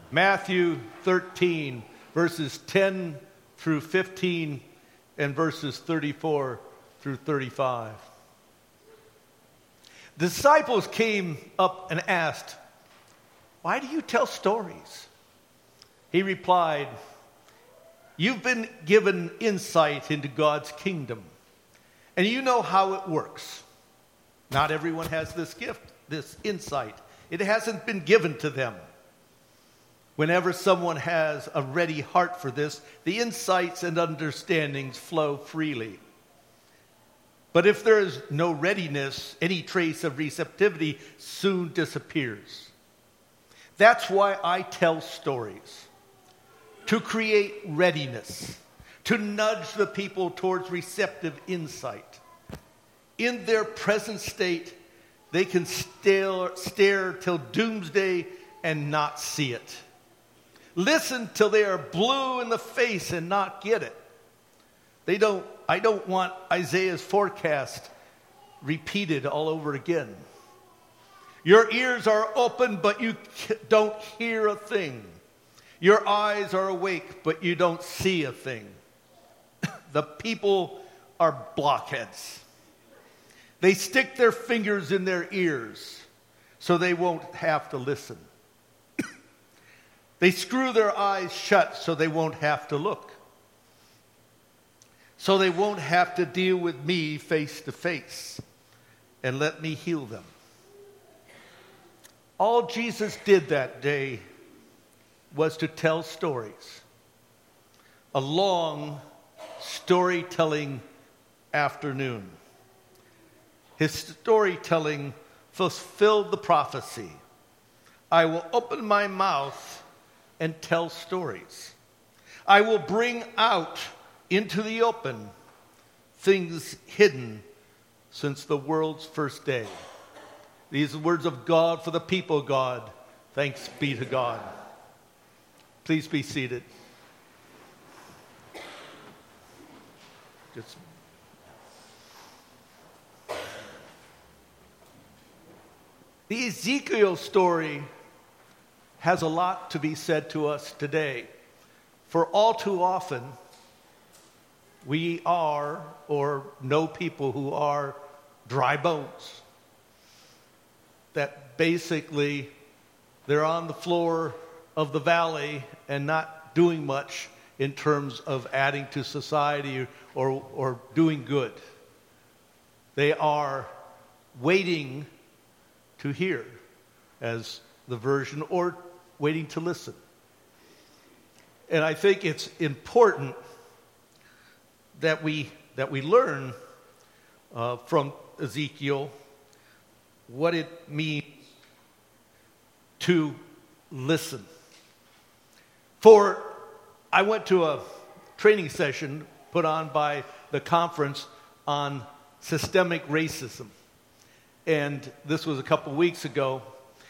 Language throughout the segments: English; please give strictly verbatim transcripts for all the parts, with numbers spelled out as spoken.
Matthew thirteen, verses ten through fifteen, and verses thirty-four through thirty-five. The disciples came up and asked, "Why do you tell stories?" He replied, "You've been given insight into God's kingdom, and you know how it works. Not everyone has this gift, this insight. It hasn't been given to them. Whenever someone has a ready heart for this, the insights and understandings flow freely. But if there is no readiness, any trace of receptivity soon disappears. That's why I tell stories, to create readiness, to nudge the people towards receptive insight. In their present state, they can stare, stare till doomsday and not see it. Listen till they are blue in the face and not get it. They don't, I don't want Isaiah's forecast repeated all over again. Your ears are open, but you don't hear a thing. Your eyes are awake, but you don't see a thing. The people are blockheads. They stick their fingers in their ears so they won't have to listen. They screw their eyes shut so they won't have to look. So they won't have to deal with me face to face and let me heal them." All Jesus did that day was to tell stories. A long storytelling afternoon. His storytelling fulfilled the prophecy. I will open my mouth and tell stories. I will bring out into the open things hidden since the world's first day. These are the words of God for the people of God. Thanks be to God. Please be seated. Just the Ezekiel story has a lot to be said to us today. For all too often, we are or know people who are dry bones. That basically they're on the floor of the valley and not doing much in terms of adding to society or, or doing good. They are waiting to hear, as the version, or waiting to listen. And I think it's important that we that we learn uh, from Ezekiel what it means to listen. For I went to a training session put on by the conference on systemic racism. And this was a couple weeks ago.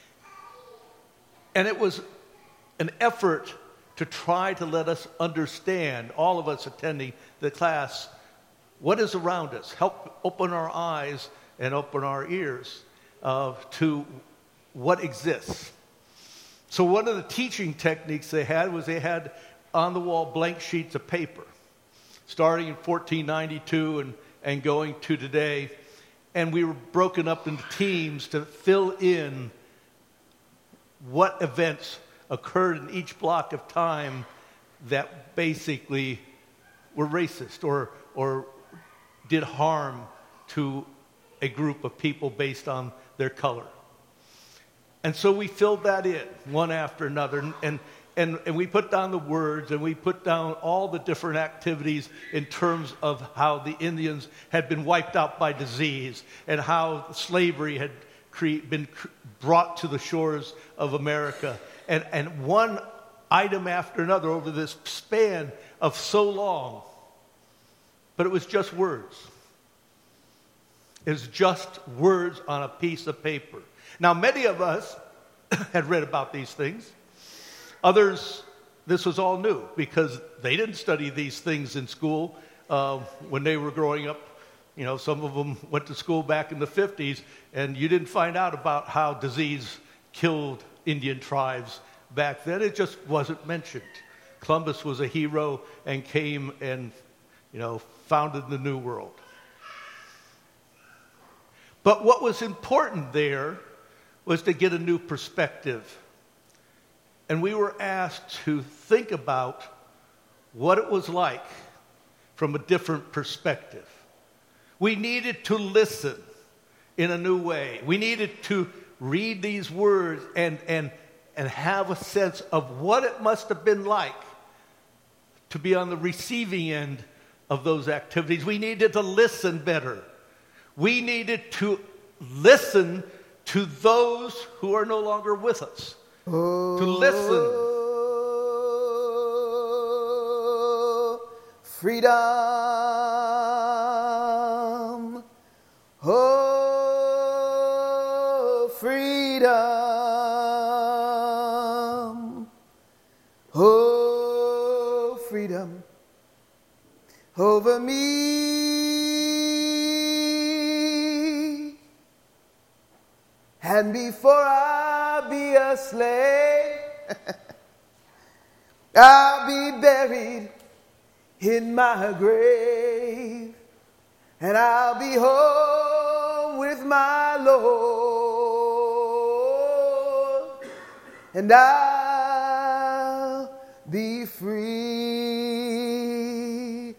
And it was an effort to try to let us understand, all of us attending the class, what is around us. Help open our eyes and open our ears uh, to what exists. So one of the teaching techniques they had was they had on the wall blank sheets of paper, starting in fourteen ninety-two and, and going to today. And we were broken up into teams to fill in what events occurred in each block of time that basically were racist or or did harm to a group of people based on their color. And so we filled that in one after another, and and and we put down the words, and we put down all the different activities in terms of how the Indians had been wiped out by disease and how slavery had cre- been cr- brought to the shores of America. And, and one item after another over this span of so long. But it was just words. It was just words on a piece of paper. Now, many of us had read about these things. Others, this was all new because they didn't study these things in school uh, when they were growing up. You know, some of them went to school back in the fifties, and you didn't find out about how disease killed Indian tribes back then. It just wasn't mentioned. Columbus was a hero and came and, you know, founded the New World. But what was important there was to get a new perspective. And we were asked to think about what it was like from a different perspective. We needed to listen in a new way. We needed to read these words and, and, and have a sense of what it must have been like to be on the receiving end of those activities. We needed to listen better. We needed to listen to those who are no longer with us. Oh, to listen. Freedom. Oh, freedom. Oh, freedom over me. And before I be a slave, I'll be buried in my grave, and I'll be home with my Lord, and I'll be free.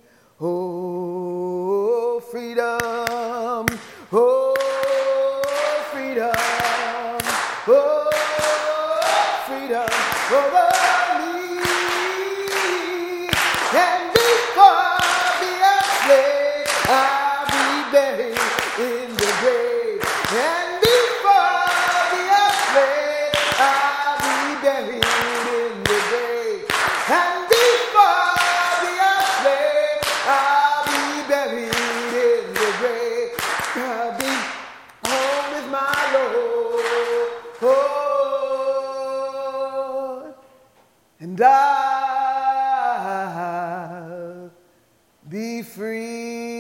Oh, freedom. Oh, freedom. Oh, freedom over me. And before I be a slave, I'll be buried in the grave. And before I be a slave, I'll be buried in the grave. And before I be a slave, I'll be buried in the grave. I'll be home with my Lord, Lord, and I'll be free.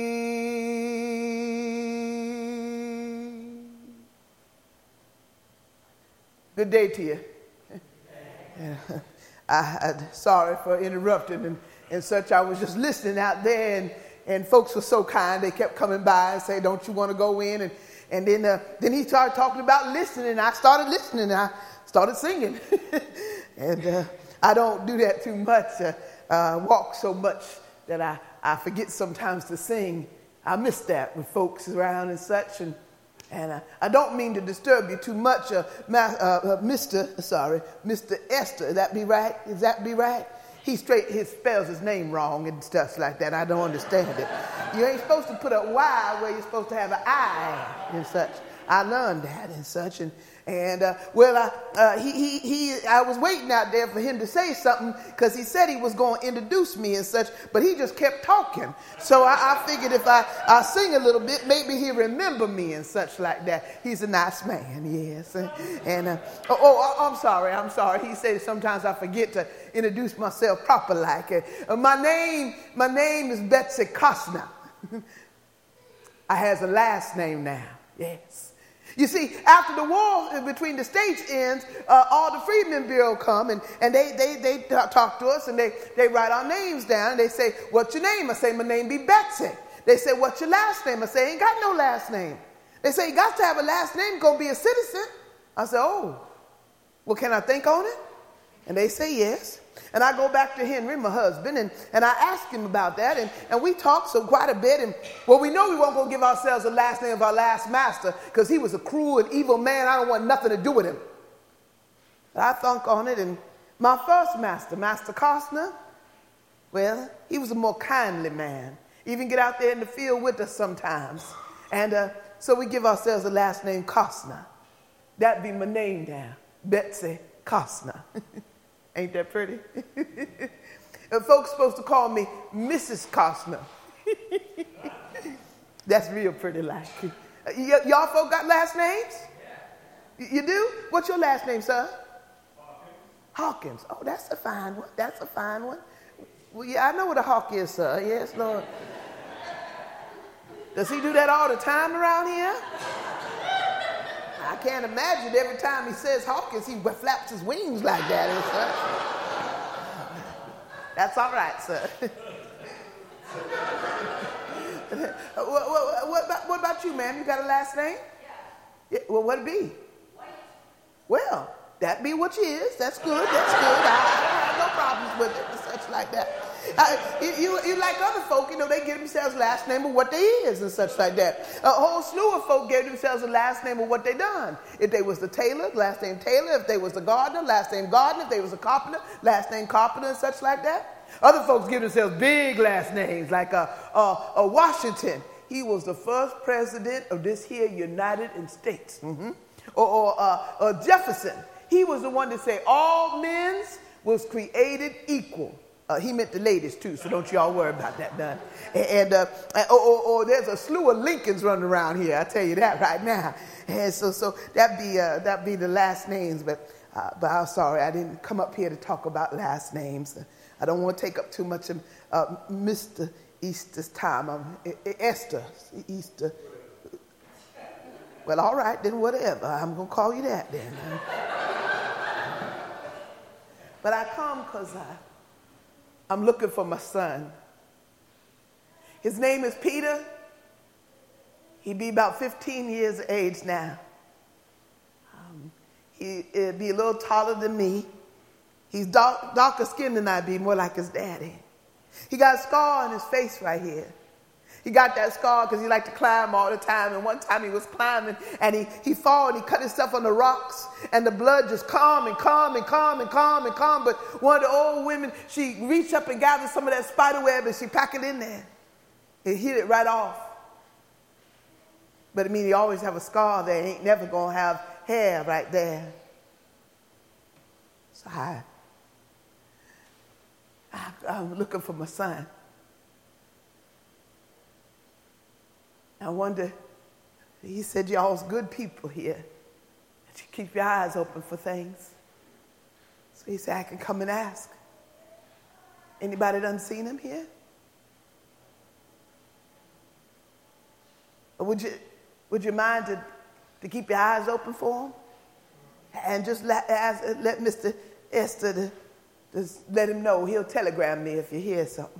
Good day to you. Yeah. I, I sorry for interrupting and, and such. I was just listening out there, and, and folks were so kind. They kept coming by and say, "Don't you want to go in?" And and then uh, then he started talking about listening. And I started listening. And I started singing. and uh, I don't do that too much. Uh, uh, walk so much that I, I forget sometimes to sing. I miss that with folks around and such. And And uh, I don't mean to disturb you too much, uh, ma- uh, uh, Mister Sorry, Mister Esther. Is that be right? Is that be right? He straight he spells his name wrong and stuff like that. I don't understand it. You ain't supposed to put a Y where you're supposed to have an I and such. I learned that and such. And and uh, well, uh, uh, he he he. I was waiting out there for him to say something because he said he was going to introduce me and such, but he just kept talking. So I, I figured if I, I sing a little bit, maybe he'll remember me and such like that. He's a nice man, yes. And, and uh, oh, oh, I'm sorry, I'm sorry. He said sometimes I forget to introduce myself proper like. Uh, my name, my name is Betsy Costner. I has a last name now, yes. You see, after the war between the states ends, uh, all the Freedmen Bureau come and, and they, they, they talk to us and they, they write our names down. They say, "What's your name?" I say, "My name be Betsy." They say, "What's your last name?" I say, "Ain't got no last name." They say, "You got to have a last name, gonna be a citizen." I say, "Oh, well, can I think on it?" And they say, "Yes." And I go back to Henry, my husband, and, and I ask him about that, and, and we talked so quite a bit. And well, we know we weren't going to give ourselves the last name of our last master because he was a cruel and evil man. I don't want nothing to do with him. But I thunk on it, and my first master, Master Costner, well, he was a more kindly man. Even get out there in the field with us sometimes. And uh, so we give ourselves the last name Costner. That'd be my name now, Betsy Costner. Ain't that pretty? And folks supposed to call me Missus Costner. That's real pretty like. Y- y'all folk got last names? Yeah. You do? What's your last name, son? Hawkins. Hawkins. Oh, that's a fine one. That's a fine one. Well, yeah, I know what a hawk is, sir. Yes, Lord. Does he do that all the time around here? I can't imagine every time he says Hawkins, he flaps his wings like that. That's all right, sir. what, what, what, about, what about you, ma'am? You got a last name? Yeah. Yeah, well, what'd it be? White. Well, that be what you is. That's good. That's good. I, I don't have no problems with it and such like that. Uh, you, you, you like other folk, you know, they give themselves last name of what they is and such like that. A whole slew of folk gave themselves a last name of what they done. If they was the tailor, last name Taylor. If they was the gardener, last name Gardener. If they was a carpenter, last name Carpenter and such like that. Other folks give themselves big last names like a, a, a Washington. He was the first president of this here United States. Mm-hmm. Or, or uh, uh, Jefferson. He was the one that said all men was created equal. Uh, he meant the ladies too, so don't y'all worry about that, done. And, and uh, or, or, or there's a slew of Lincolns running around here. I tell you that right now. And so, so that be uh, that be the last names. But uh, but I'm sorry, I didn't come up here to talk about last names. I don't want to take up too much of uh, Mister Easter's time. I'm, Esther Easter. Well, all right then, whatever. I'm gonna call you that then. But I come because I. I'm looking for my son. His name is Peter. He be about fifteen years of age now. Um, he would be a little taller than me. He's dark, darker skinned than I be, more like his daddy. He got a scar on his face right here. He got that scar because he liked to climb all the time. And one time he was climbing and he, he fall and he cut himself on the rocks. And the blood just calm and calm and calm and calm and calm. But one of the old women, she reached up and gathered some of that spider web and she packed it in there. It hit it right off. But I mean, he always have a scar there. He ain't never going to have hair right there. So I, I, I'm looking for my son. I wonder, he said y'all's good people here. That you keep your eyes open for things. So he said, I can come and ask. Anybody done seen him here? Or would you, would you mind to, to keep your eyes open for him? And just let, ask, let Mister Esther, to, just let him know. He'll telegram me if you hear something.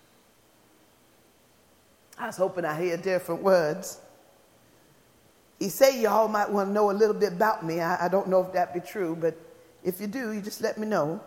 I was hoping I hear different words. He say y'all might want to know a little bit about me. I, I don't know if that be true, but if you do, you just let me know.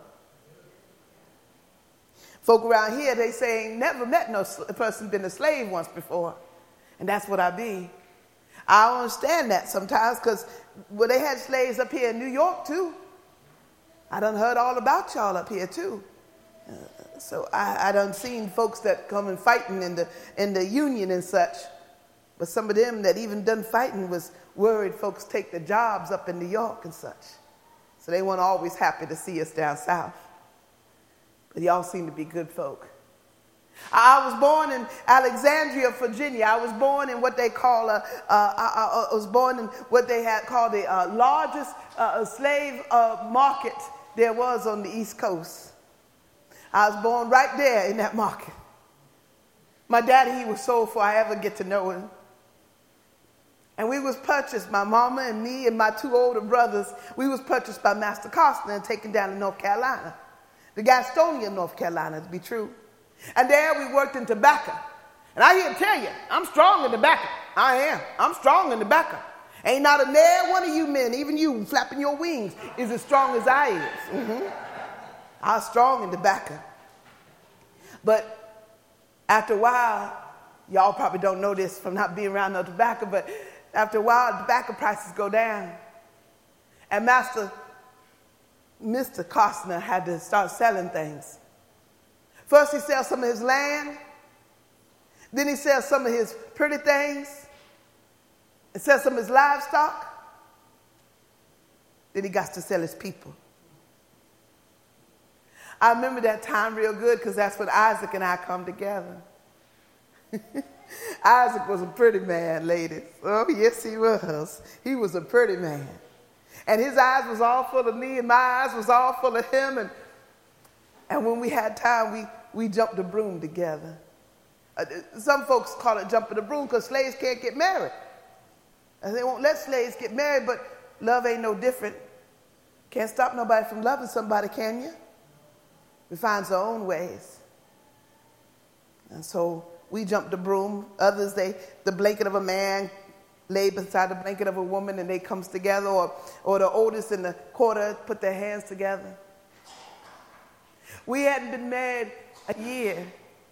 Folk around here, they say ain't never met no sl- person been a slave once before. And that's what I be. I don't understand that sometimes because, well, they had slaves up here in New York too. I done heard all about y'all up here too. Uh, so I, I done seen folks that come and fighting in the in the union and such. But some of them that even done fighting was worried folks take their jobs up in New York and such. So they weren't always happy to see us down south. But y'all seem to be good folk. I was born in Alexandria, Virginia. I was born in what they call a, uh, I, I was born in what they had called the uh, largest uh, slave uh, market there was on the East Coast. I was born right there in that market. My daddy, he was sold before I ever get to know him. And we was purchased, my mama and me and my two older brothers, we was purchased by Master Costner and taken down to North Carolina. The Gastonia, North Carolina, to be true. And there we worked in tobacco. And I here to tell you, I'm strong in tobacco. I am. I'm strong in tobacco. Ain't not a nair one of you men, even you flapping your wings, is as strong as I is. Mm-hmm. I was strong in tobacco. But after a while, y'all probably don't know this from not being around no tobacco, but after a while, tobacco prices go down. And Master, Mister Costner had to start selling things. First, he sells some of his land. Then he sells some of his pretty things. And sells some of his livestock. Then he got to sell his people. I remember that time real good because that's when Isaac and I come together. Isaac was a pretty man, ladies. Oh, yes, he was. He was a pretty man. And his eyes was all full of me and my eyes was all full of him. And, and when we had time, we, we jumped the broom together. Uh, some folks call it jumping the broom because slaves can't get married. And they won't let slaves get married, but love ain't no different. Can't stop nobody from loving somebody, can you? We find our own ways. And so we jump the broom. Others, they the blanket of a man lay beside the blanket of a woman and they comes together, or, or the oldest in the quarter put their hands together. We hadn't been married a year.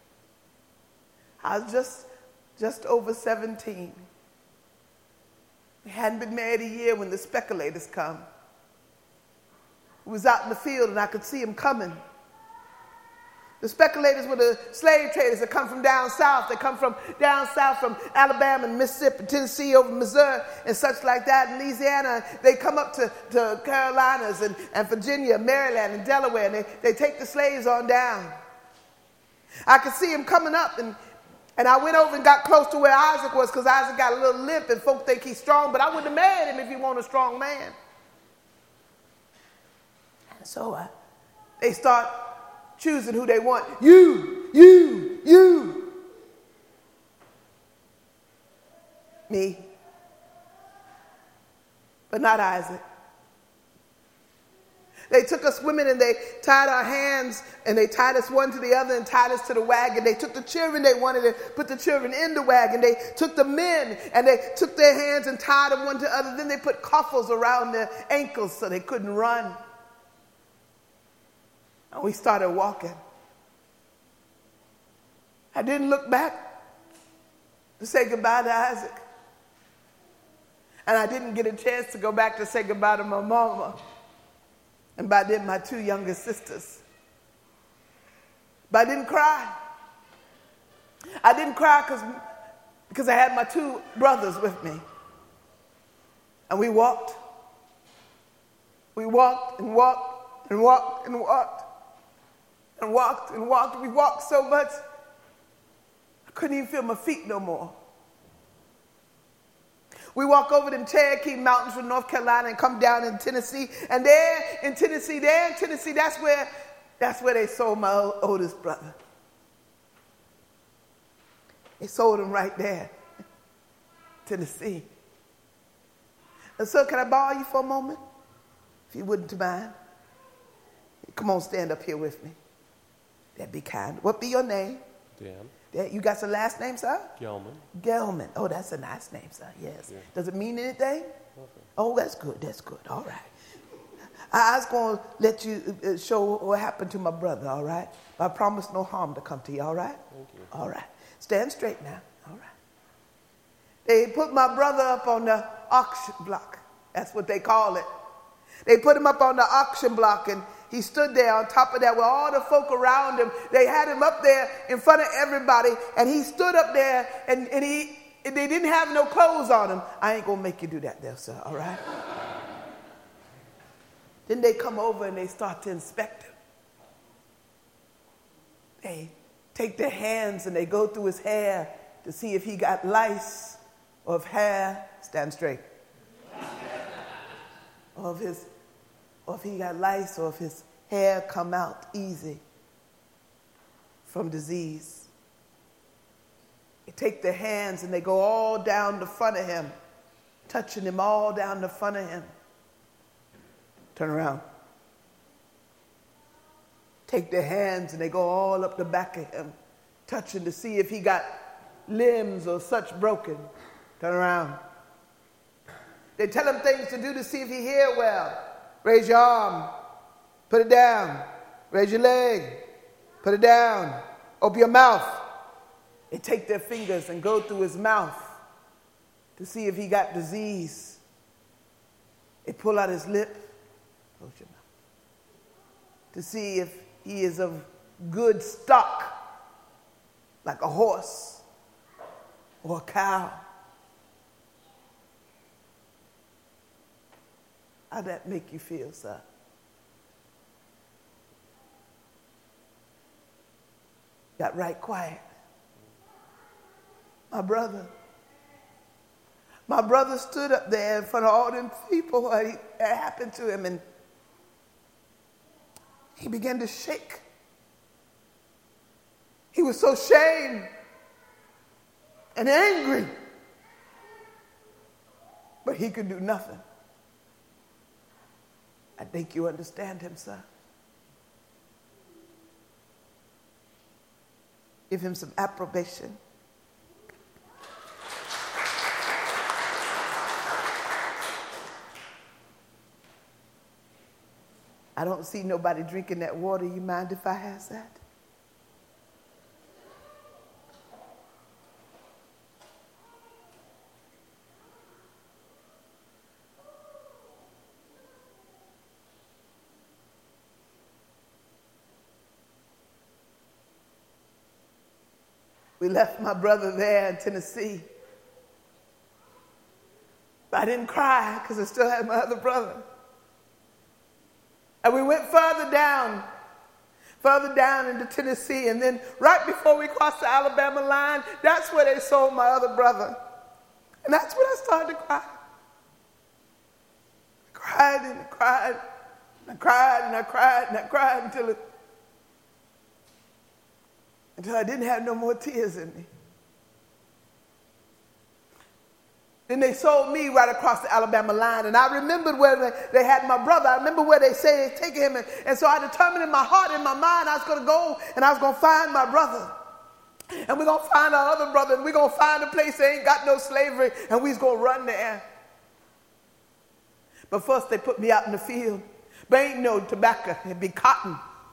I was just, just over seventeen. We hadn't been married a year when the speculators come. We was out in the field and I could see them coming. The speculators were the slave traders that come from down south. They come from down south from Alabama and Mississippi, Tennessee, over Missouri and such like that, and Louisiana. They come up to, to Carolinas and, and Virginia, Maryland, and Delaware, and they, they take the slaves on down. I could see them coming up, and, and I went over and got close to where Isaac was, because Isaac got a little limp and folk think he's strong, but I wouldn't have married him if he wasn't a strong man. And so uh, they start choosing who they want. You, you, you. Me. But not Isaac. They took us women and they tied our hands and they tied us one to the other and tied us to the wagon. They took the children they wanted and put the children in the wagon. They took the men and they took their hands and tied them one to the other. Then they put coffles around their ankles so they couldn't run. And we started walking. I didn't look back to say goodbye to Isaac. And I didn't get a chance to go back to say goodbye to my mama. And by then, my two younger sisters. But I didn't cry. I didn't cry because because I had my two brothers with me. And we walked. We walked and walked and walked and walked. And walked and walked. We walked so much, I couldn't even feel my feet no more. We walk over them Cherokee Mountains from North Carolina and come down in Tennessee. And there in Tennessee, there in Tennessee, that's where, that's where they sold my oldest brother. They sold him right there, Tennessee. And so can I borrow you for a moment, if you wouldn't mind? Come on, stand up here with me. That'd be kind. What be your name? Dan. You got some last name, sir? Gelman. Gelman. Oh, that's a nice name, sir. Yes. Yeah. Does it mean anything? Okay. Oh, that's good. That's good. All right. I was going to let you show what happened to my brother, all right? I promise no harm to come to you, all right? Thank you. All right. Stand straight now. All right. They put my brother up on the auction block. That's what they call it. They put him up on the auction block, and he stood there on top of that with all the folk around him. They had him up there in front of everybody, and he stood up there, and, and he and they didn't have no clothes on him. I ain't going to make you do that there, sir, all right? Then they come over and they start to inspect him. They take their hands and they go through his hair to see if he got lice or if hair, stand straight, or if his or if he got lice, or if his hair come out easy from disease. They take their hands and they go all down the front of him, touching him all down the front of him. Turn around. Take their hands and they go all up the back of him, touching to see if he got limbs or such broken. Turn around. They tell him things to do to see if he hear well. Raise your arm, put it down. Raise your leg, put it down. Open your mouth. They take their fingers and go through his mouth to see if he got disease. They pull out his lip, close your mouth, to see if he is of good stock, like a horse or a cow. How'd that make you feel, sir? Got right quiet. My brother. My brother stood up there in front of all them people. What happened to him, and he began to shake. He was so ashamed and angry. but he could do nothing. I think you understand him, son. Give him some approbation. I don't see nobody drinking that water. You mind if I have that? We left my brother there in Tennessee. But I didn't cry because I still had my other brother. And we went further down, further down into Tennessee. And then right before we crossed the Alabama line, that's where they sold my other brother. And that's when I started to cry. I cried and I cried and I cried and I cried and I cried until it until I didn't have no more tears in me. Then they sold me right across the Alabama line, and I remembered where they, they had my brother. I remember where they said they'd taken him, and, and so I determined in my heart, in my mind, I was going to go and I was going to find my brother. And we're going to find our other brother, and we're going to find a place that ain't got no slavery, and we're going to run there. But first they put me out in the field. But ain't no tobacco, it'd be cotton.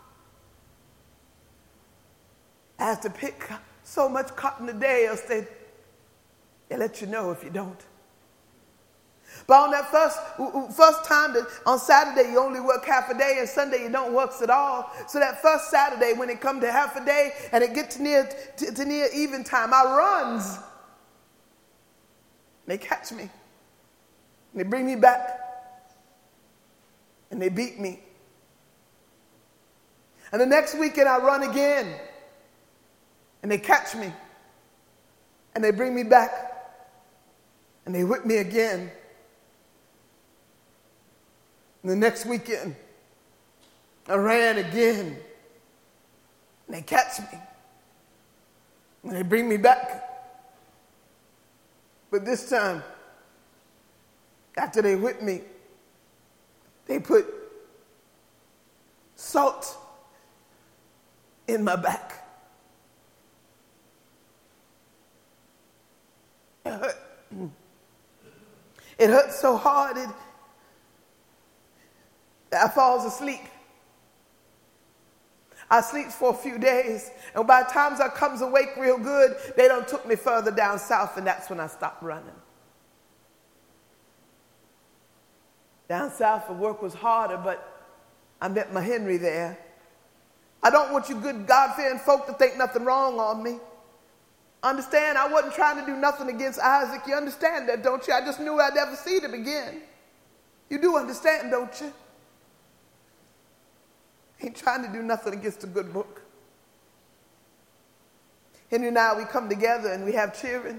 I have to pick so much cotton a day, else they, they let you know if you don't. But on that first, first time, that on Saturday you only work half a day and Sunday you don't work at all. So that first Saturday when it come to half a day and it get to near, to, to near even time, I runs. They catch me. And they bring me back. And they beat me. And the next weekend I run again. And they catch me. And they bring me back. And they whip me again. And the next weekend, I ran again. And they catch me. And they bring me back. But this time, after they whip me, they put salt in my back. It hurt. It hurt so hard it, I falls asleep. I sleep for a few days, and by the time I comes awake real good, they done took me further down south, and that's when I stopped running. Down south, the work was harder, but I met my Henry there. I don't want you good God-fearing folk to think nothing wrong on me. Understand, I wasn't trying to do nothing against Isaac. You understand that, don't you? I just knew I'd never see him again. You do understand, don't you? Ain't trying to do nothing against a good book. Henry and I, we come together and we have children.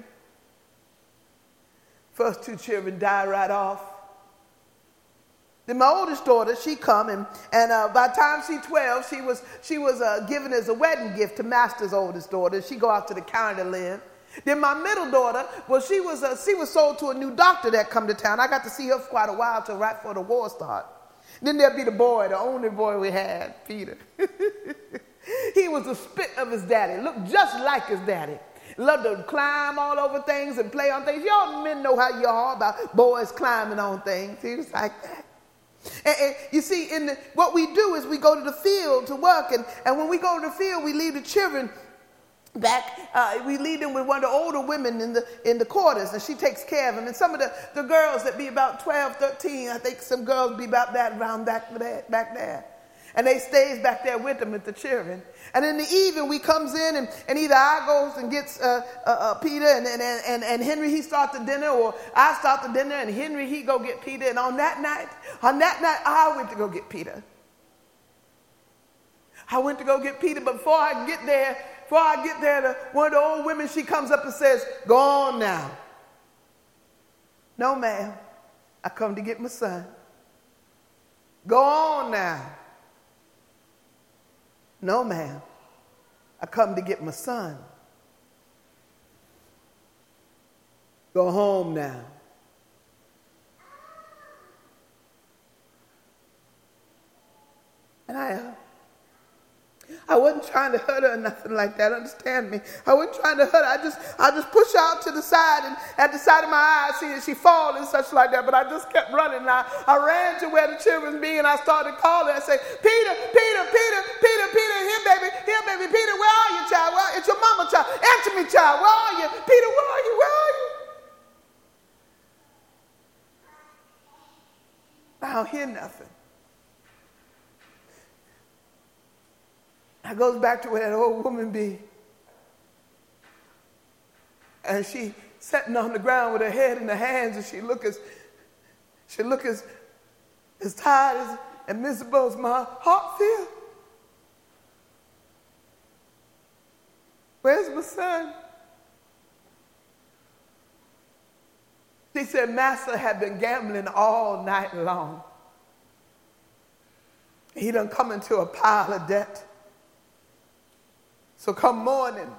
First two children die right off. Then my oldest daughter, she come, and, and uh, by the time she twelve, she was, she was uh, given as a wedding gift to Master's oldest daughter. She go out to the county to live. Then my middle daughter, well, she was, uh, she was sold to a new doctor that come to town. I got to see her for quite a while till right before the war started. Then there'd be the boy, the only boy we had, Peter. He was the spit of his daddy, looked just like his daddy. Loved to climb all over things and play on things. Y'all men know how you are about boys climbing on things. He was like that. And, and you see, in the, what we do is we go to the field to work, and, and when we go to the field, we leave the children back. Uh, we leave them with one of the older women in the in the quarters, and she takes care of them. And some of the, the girls that be about twelve, thirteen, I think some girls be about that around back there, back there. And they stays back there with them with the children. And in the evening, we comes in, and, and either I goes and gets uh, uh, uh, Peter, and, and, and, and Henry, he starts the dinner, or I start the dinner, and Henry, he go get Peter. And on that night, on that night, I went to go get Peter. I went to go get Peter, but before I get there, before I get there, the, one of the old women, she comes up and says, "Go on now." "No, ma'am, I come to get my son." "Go on now." "No, ma'am, I come to get my son." "Go home now." And I, uh, I wasn't trying to hurt her or nothing like that. Understand me? I wasn't trying to hurt her. I just, I just pushed her out to the side, and at the side of my eye, I see that she fall and such like that. But I just kept running. And I, I ran to where the children be, and I started calling. I say, Peter, Peter, Peter, Peter, Peter, here, baby, here, baby, Peter, where are you, child? Well, it's your mama, child. Answer me, child. Where are you, Peter? Where are you? Where are you? I don't hear nothing. I goes back to where that old woman be. And she sitting on the ground with her head in her hands, and she look as she look as as tired as and miserable as my heart feel. Where's my son? She said, Master had been gambling all night long. He done come into a pile of debt. So come morning,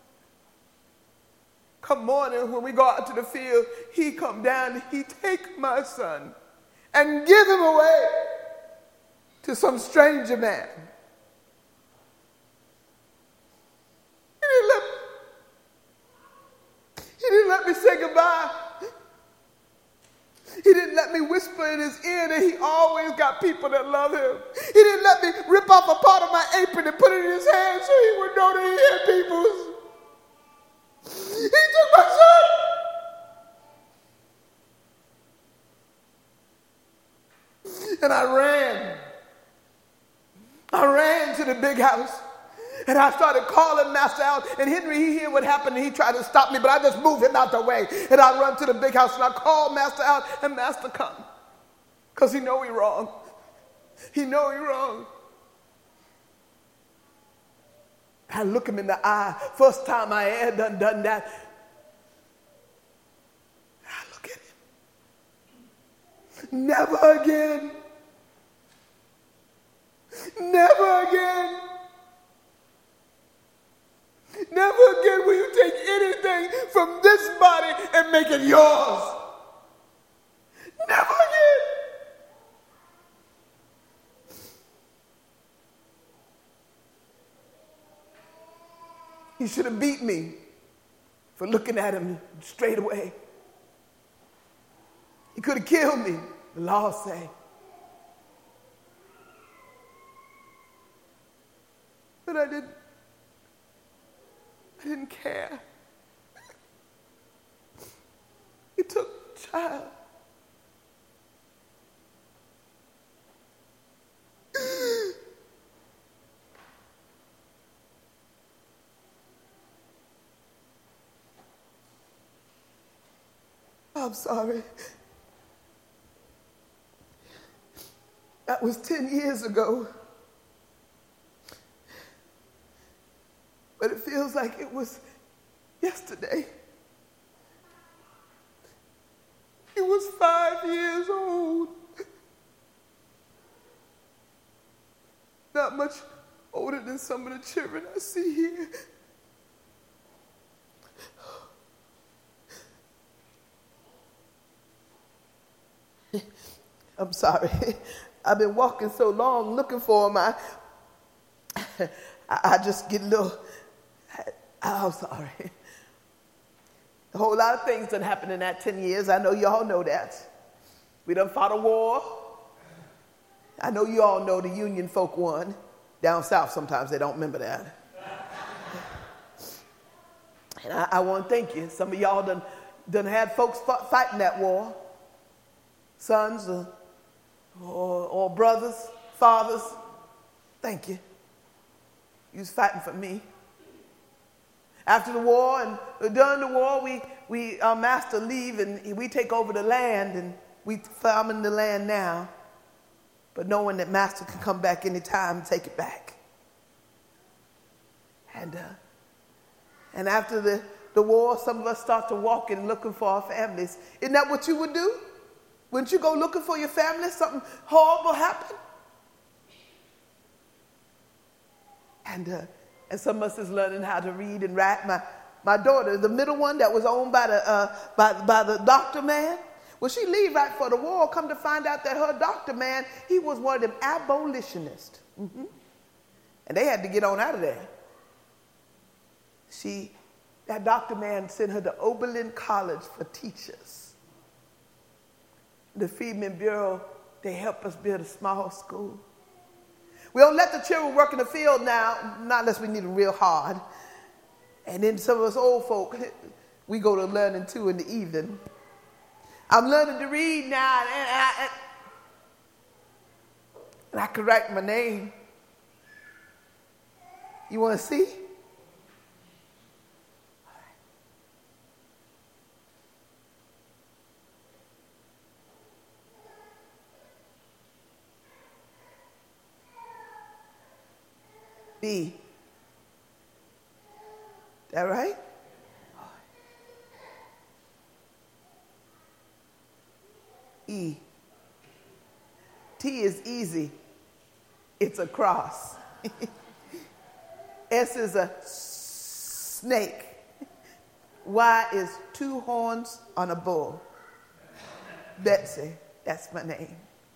come morning when we go out to the field, he come down and he take my son and give him away to some stranger man. He didn't let, he didn't let me say goodbye. He didn't let me whisper in his ear that he always got people that love him. He didn't let me rip off a part of my apron and put it in his hand so he would know that he had people. He took my son. And I ran. I ran to the big house. And I started calling Master out. And Henry, he heard what happened, and he tried to stop me, but I just moved him out the way. And I run to the big house, and I called Master out, and Master come. Because he know he wrong. He know he wrong. I look him in the eye. First time I had done, done that. I look at him. Never again. Never again. Never again will you take anything from this body and make it yours. Never again. He should have beat me for looking at him straight away. He could have killed me, the law say. But I didn't. I didn't care. He took the child. I'm sorry. That was ten years ago. But it feels like it was yesterday. He was five years old. Not much older than some of the children I see here. I'm sorry. I've been walking so long looking for him. I, I just get a little... I'm sorry. A whole lot of things done happened in that ten years. I know you all know that. We done fought a war. I know you all know the Union folk won. Down south, sometimes they don't remember that. And I, I want to thank you. Some of y'all done, done had folks fought, fighting that war. Sons or, or, or brothers, fathers. Thank you. You was fighting for me. After the war and during the war, we, we our master leave and we take over the land, and we farming the land now, but knowing that master can come back anytime and take it back. And uh, and after the, the war, some of us start to walk and looking for our families. Isn't that what you would do? Wouldn't you go looking for your family? Something horrible happened? And uh, And some of us is learning how to read and write. My, my daughter, the middle one that was owned by the, uh, by, by the doctor man, Well, she leave right for the war, come to find out that her doctor man, he was one of them abolitionists. Mm-hmm. And they had to get on out of there. She, that doctor man sent her to Oberlin College for teachers. The Freedmen Bureau, they help us build a small school. We don't let the children work in the field now, not unless we need them real hard. And then some of us old folk, we go to learning too in the evening. I'm learning to read now, and, and, I, and I can write my name. You want to see? B. That right? E. T is easy. It's a cross. S is a snake. Y is two horns on a bull. Betsy, that's my name.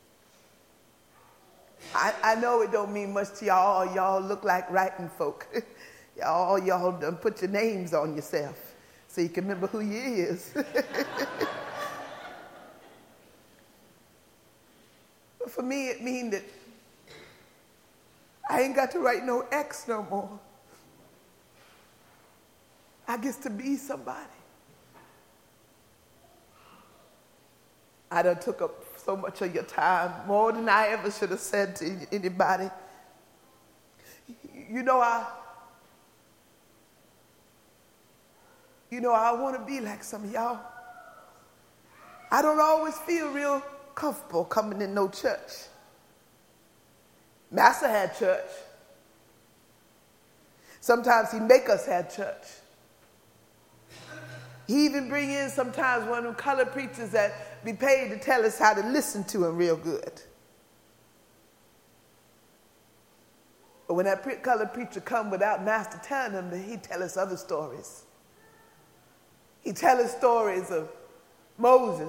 I, I know it don't mean much to y'all. Y'all look like writing folk. y'all, y'all done put your names on yourself so you can remember who you is. But for me, it means that I ain't got to write no X no more. I get to be somebody. I done took up so much of your time, more than I ever should have said to anybody. You know, I, you know, I want to be like some of y'all. I don't always feel real comfortable coming in no church. Master had church. Sometimes he make us have church. He even bring in sometimes one of them colored preachers that be paid to tell us how to listen to him real good. But when that pre- colored preacher come without master telling him, that he tell us other stories. He tell us stories of Moses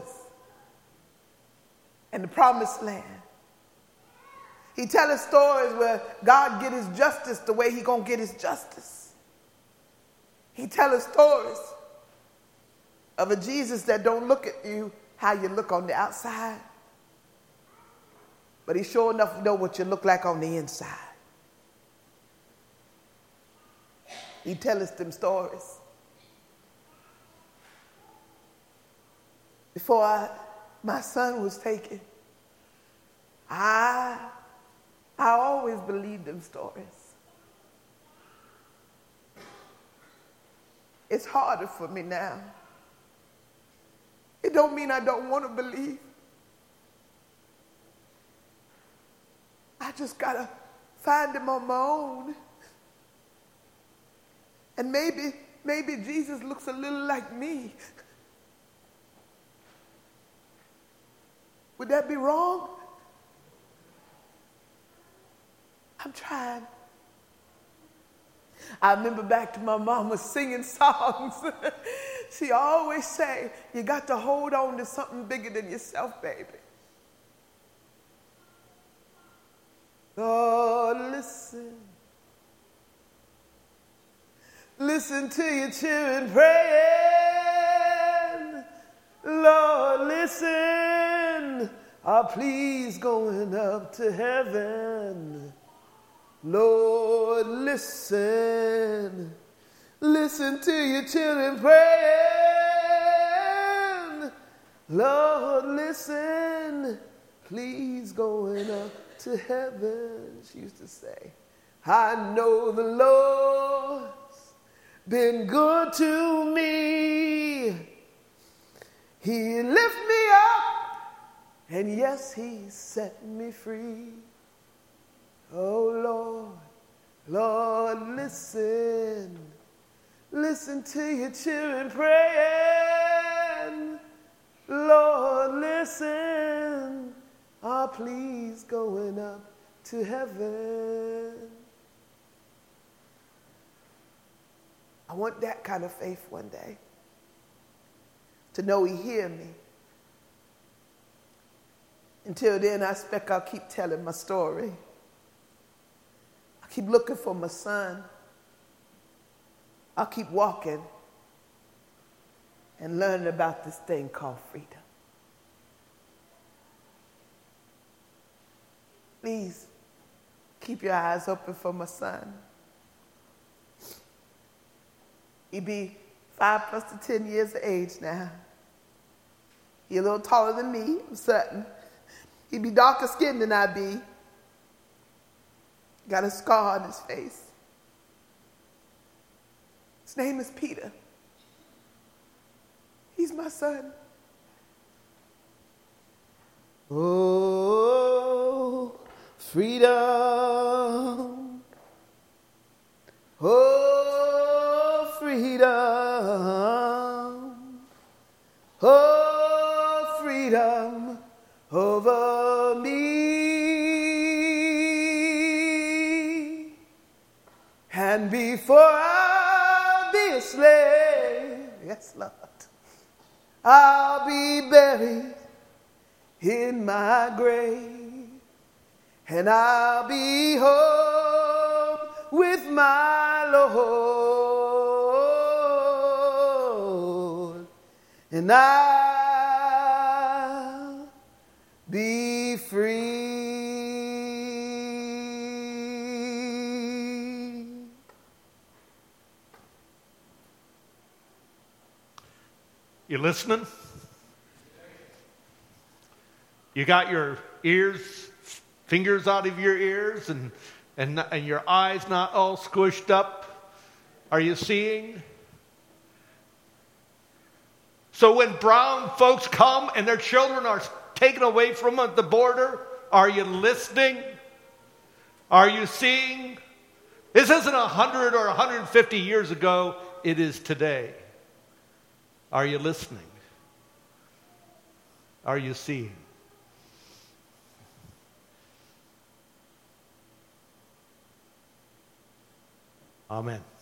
and the promised land. He tell us stories where God get his justice the way he gonna get his justice. He tell us stories of a Jesus that don't look at you how you look on the outside, but he sure enough know what you look like on the inside. He tell us them stories. Before I, my son was taken, I, I always believed them stories. It's harder for me now. It don't mean I don't want to believe. I just got to find him on my own. And maybe, maybe Jesus looks a little like me. Would that be wrong? I'm trying. I remember back to my mama singing songs. She always say, you got to hold on to something bigger than yourself, baby. Lord, listen. Listen to your children praying. Lord, listen. Our pleas going up to heaven. Lord, listen. Listen to your children praying. Lord, listen. Please going up to heaven. She used to say, I know the Lord's been good to me. He lift me up, and yes, he set me free. Oh, Lord, Lord, listen. Listen to your children praying. Lord, listen. Our pleas going up to heaven. I want that kind of faith one day. To know he hear me. Until then, I expect I'll keep telling my story. I'll keep looking for my son. I'll keep walking and learning about this thing called freedom. Please keep your eyes open for my son. He'd be five plus to ten years of age now. He's a little taller than me, I'm certain. He'd be darker skinned than I be. Got a scar on his face. His name is Peter. He's my son. Oh, freedom. Oh, freedom. Oh, freedom over me. And before I'll be a slave, yes, Lord, I'll be buried in my grave, and I'll be home with my Lord, and I'll be free. You listening? You got your ears, fingers out of your ears, and, and, and your eyes not all squished up? Are you seeing? So when brown folks come and their children are taken away from them at the border, are you listening? Are you seeing? This isn't one hundred or one hundred fifty years ago. It is today. Are you listening? Are you seeing? Amen.